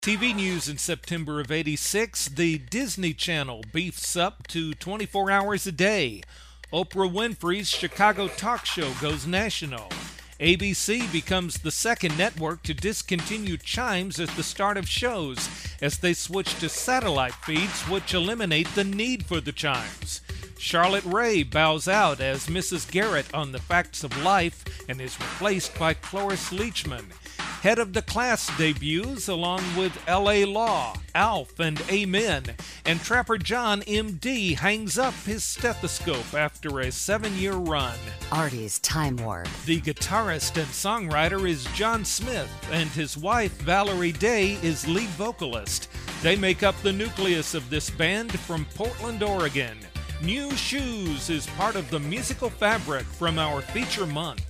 TV news in September of '86, the Disney Channel beefs up to 24 hours a day. Oprah Winfrey's Chicago talk show goes national. ABC becomes the second network to discontinue chimes at the start of shows as they switch to satellite feeds which eliminate the need for the chimes. Charlotte Rae bows out as Mrs. Garrett on The Facts of Life and is replaced by Cloris Leachman. Head of the Class debuts along with L.A. Law, Alf, and Amen, and Trapper John M.D. hangs up his stethoscope after a 7-year run. Artie's Time Warp. The guitarist and songwriter is John Smith, and his wife, Valerie Day, is lead vocalist. They make up the nucleus of this band from Portland, Oregon. New Shoes is part of the musical fabric from our feature month.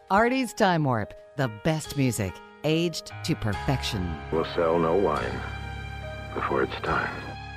Artie's Time Warp, the best music, aged to perfection. We'll sell no wine before it's time.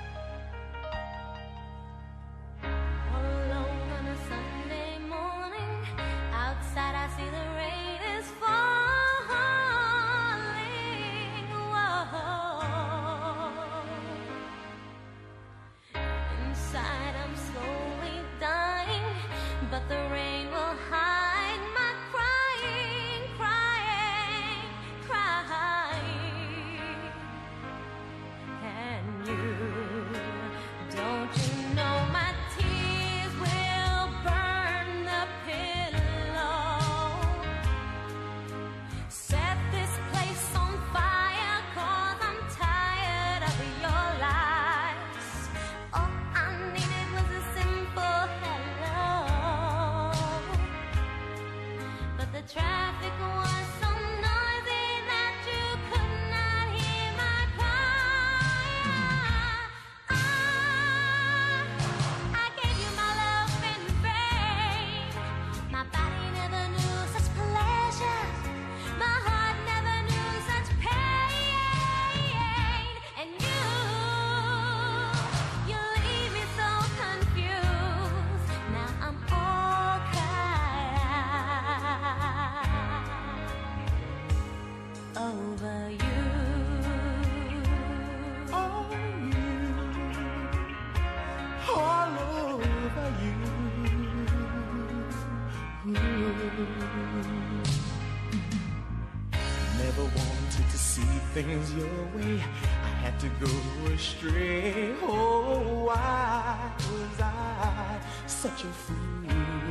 Never wanted to see things your way. I had to go astray. Oh, why was I such a fool?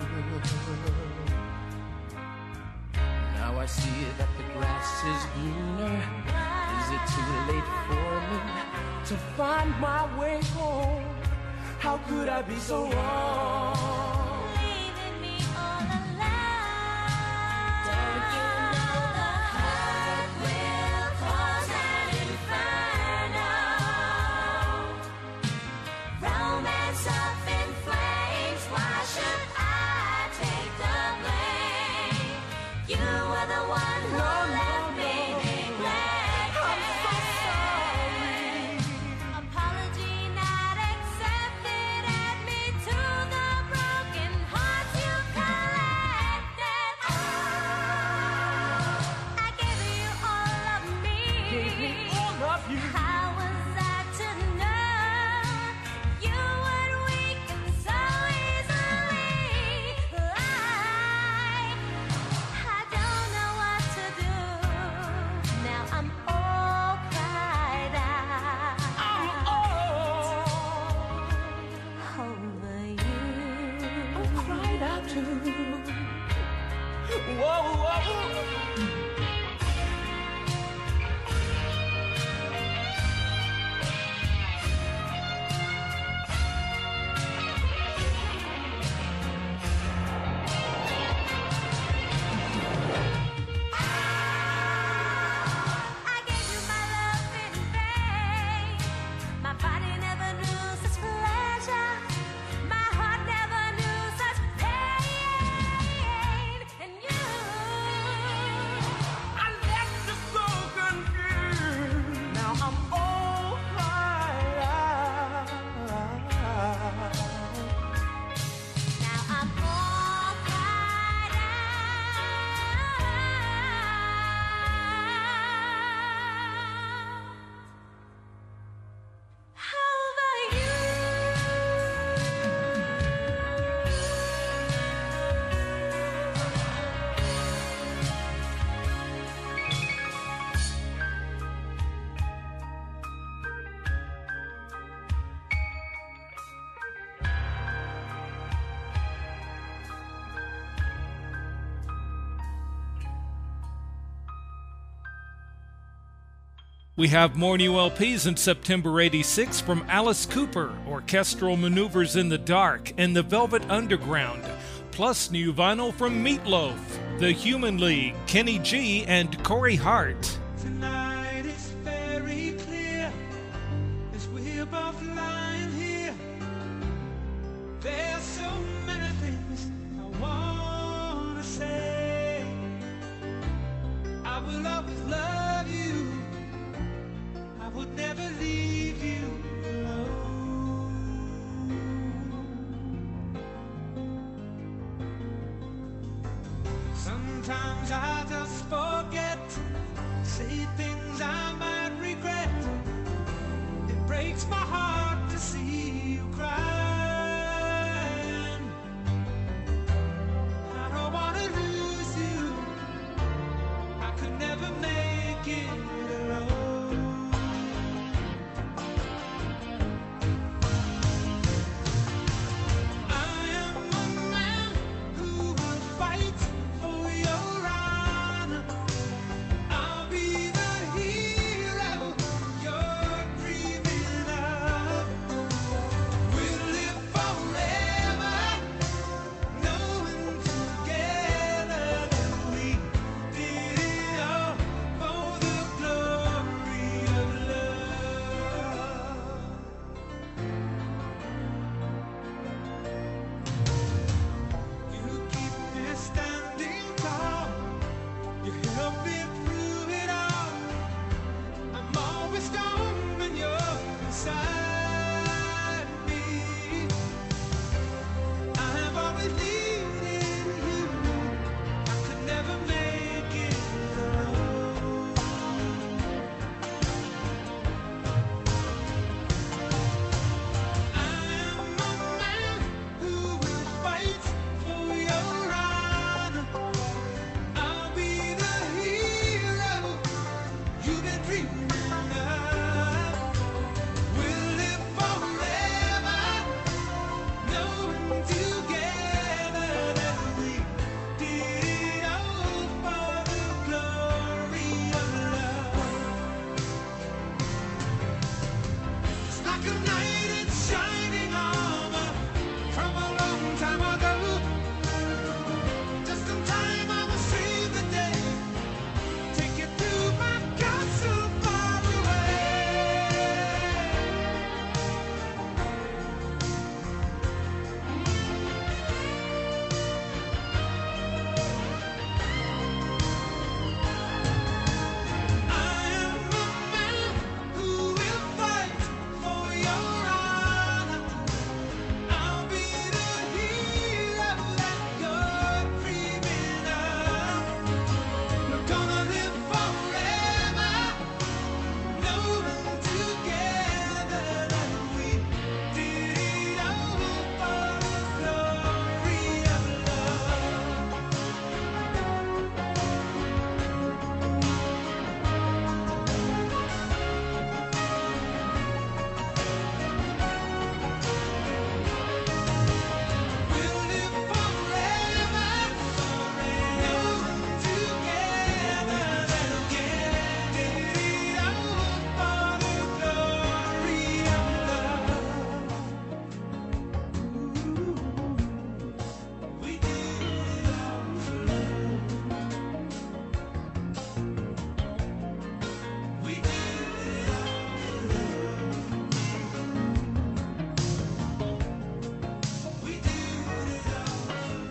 Now I see that the grass is greener. Is it too late for me to find my way home? How could I be so wrong? We have more new LPs in September '86 from Alice Cooper, Orchestral Maneuvers in the Dark, and the Velvet Underground, plus new vinyl from Meatloaf, The Human League, Kenny G, and Corey Hart. Tonight it's very clear as we're both lying here. There's so many things I wanna say. will always love you. I would never leave you alone. Sometimes I just forget, say things I might regret. It breaks my heart to see you crying. I don't wanna lose you. I could never make it alone. I am a man who will fight for your honor. I'll be the hero you're dreaming of. We'll live forever, knowing together that we did it all for the glory of love. You keep me standing tall. You help me through it all. I'm always strong when you're beside me. I have always needed you. I could never make it alone. I am a man who will fight for your honor. I'll be the hero you've been dreaming of. We'll live forever, knowing together that we did it all for the glory of love. It's like a knight in shining armor from a long time ago. Just in time I will save the day. Take you to my castle far away. I am a man who will fight for your honor. I'll be the hero that you're dreaming of. We're gonna live forever, knowing together that we did it all for the glory of love. We'll live forever, knowing together that we did it all for the glory of love. We did it all for love. We did it all for love. We did it all for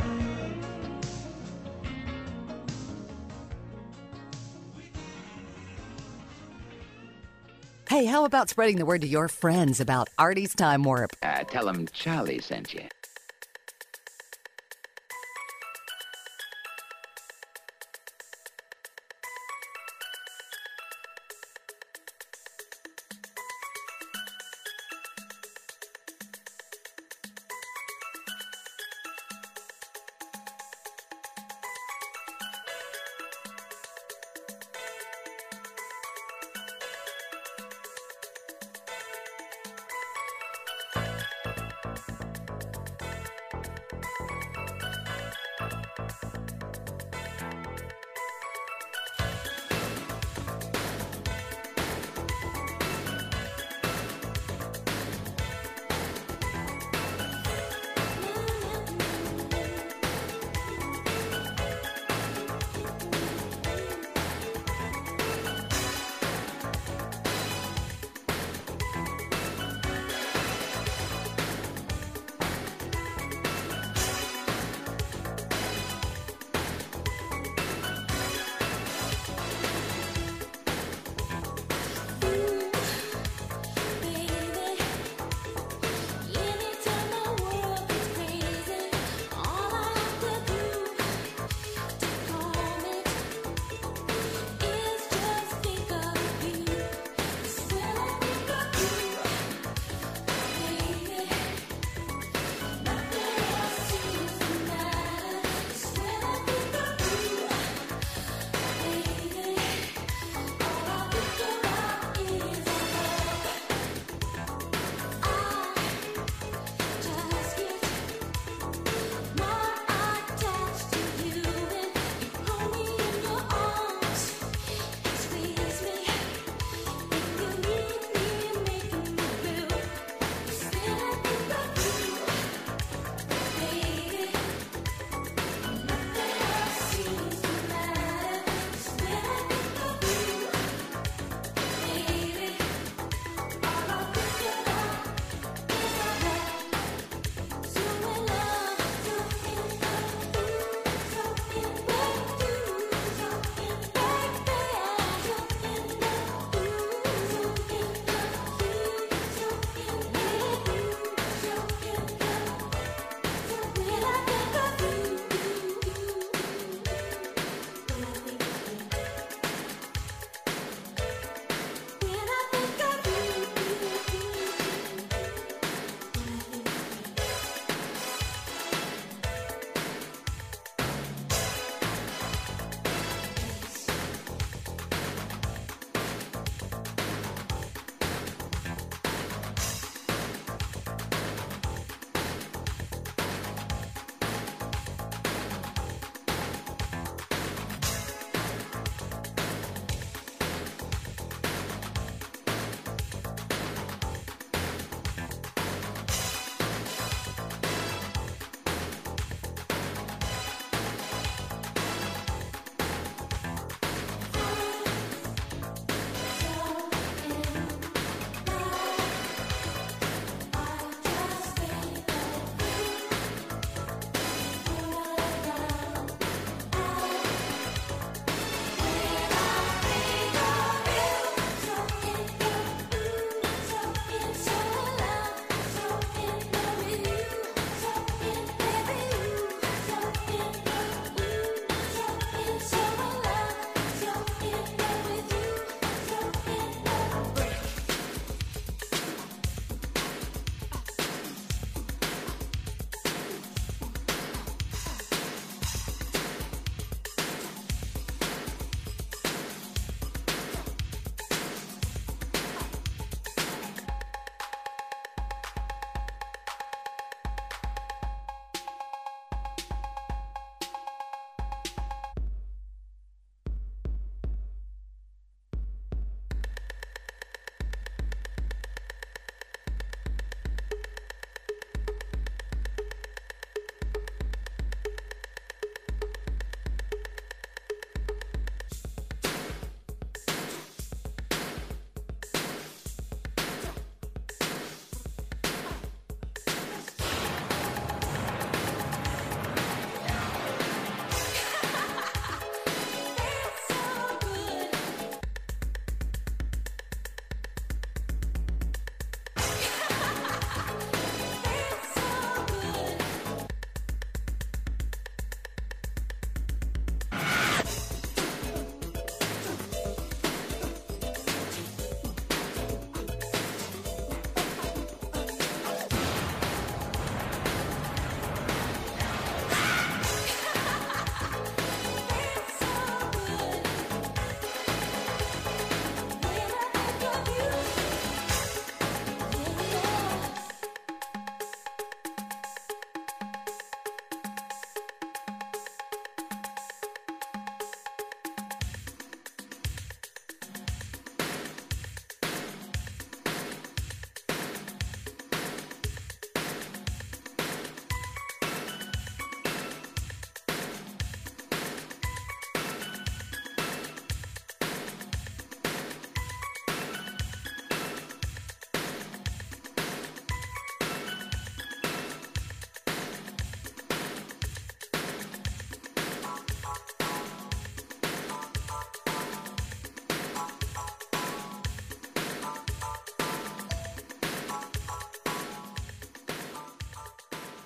Hey, how about spreading the word to your friends about Artie's Time Warp? Tell him Charlie sent you.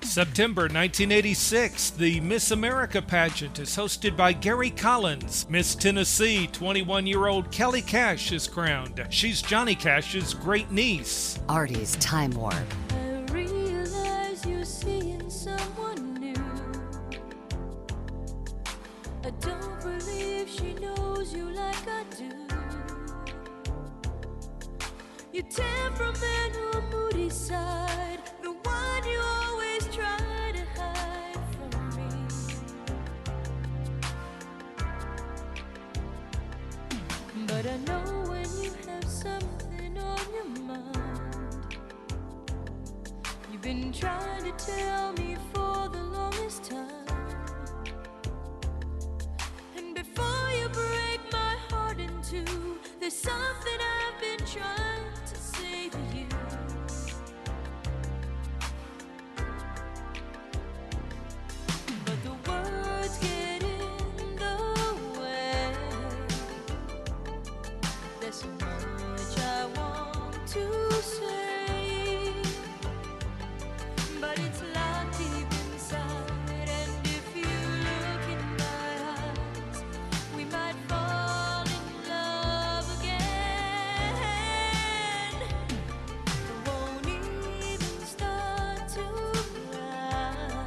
September 1986, the Miss America pageant is hosted by Gary Collins. Miss Tennessee, 21-year-old Kelly Cash is crowned. She's Johnny Cash's great niece. Artie's Time Warp. I realize you're seeing someone new. I don't believe she knows you like I do. Your temperamental, moody side, the one you always try to hide from me. But I know when you have something on your mind. You've been trying to tell me for the longest time. And before you break my heart in two, there's something I've been trying to say to you. But the words get in the way. There's so much I want to say, but it's locked deep inside. And if you look in my eyes, we might fall in love again. I won't even start to cry.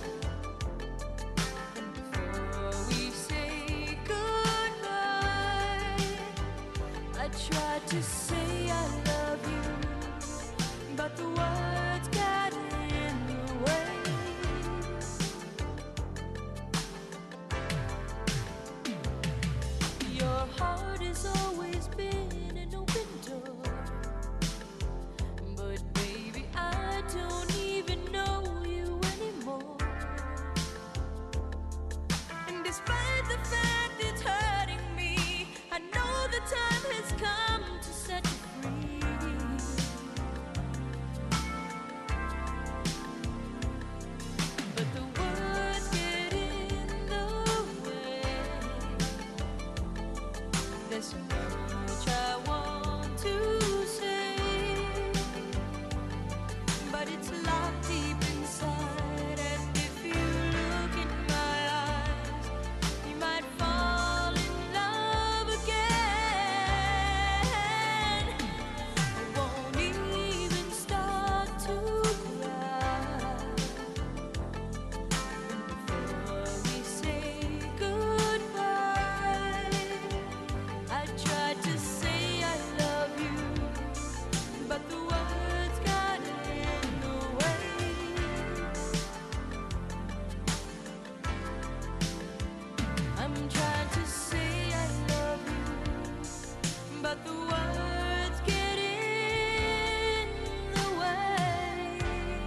And before we say goodbye, I tried to say I love you, but the words got in the way. Your heart has always been an open door, but baby, I don't even know you anymore. And despite the fact it's hurting me, I know the time has come to set you free. But the words get in the way. There's so much I want to say, but it's locked deep inside. And if you look in my eyes, you might fall in love again. I won't even start to cry. Before we say goodbye, I tried to say I love you, but the words got in the way. I'm trying to say I love you, but the words get in the way.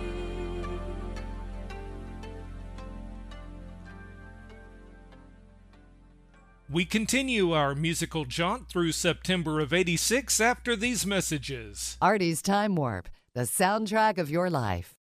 We continue our musical jaunt through September of '86 after these messages. Artie's Time Warp, the soundtrack of your life.